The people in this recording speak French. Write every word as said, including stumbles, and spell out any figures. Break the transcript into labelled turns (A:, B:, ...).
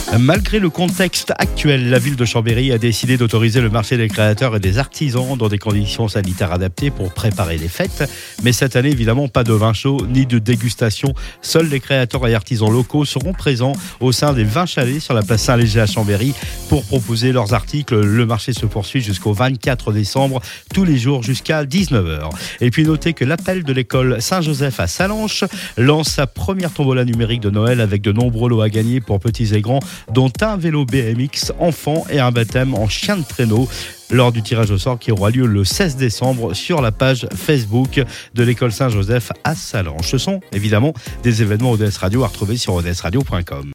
A: Malgré le contexte actuel, la ville de Chambéry a décidé d'autoriser le marché des créateurs et des artisans dans des conditions sanitaires adaptées pour préparer les fêtes. Mais cette année, évidemment, pas de vin chaud ni de dégustation. Seuls les créateurs et artisans locaux seront présents au sein des vingt chalets sur la place Saint-Léger à Chambéry pour proposer leurs articles. Le marché se poursuit jusqu'au vingt-quatre décembre, tous les jours jusqu'à dix-neuf heures. Et puis notez que l'appel de l'école Saint-Joseph à Sallanches lance sa première tombola numérique de Noël avec de nombreux lots à gagner pour petits et grands, dont un vélo B M X enfant et un baptême en chien de traîneau lors du tirage au sort qui aura lieu le seize décembre sur la page Facebook de l'école Saint-Joseph à Sallanches. Ce sont évidemment des événements O D S Radio à retrouver sur o d s radio point com.